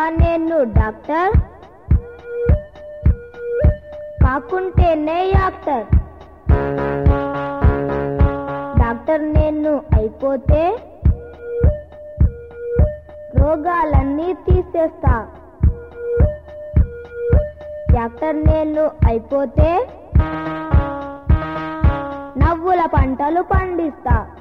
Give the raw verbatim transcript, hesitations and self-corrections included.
నేను doctor, కాకుంటేనే actor. Doctor నేను అయిపోతే రోగాలన్నీ తీసేస్తా. యాక్టర్ నేను అయిపోతే నవ్వుల పంటలు పండిస్తా.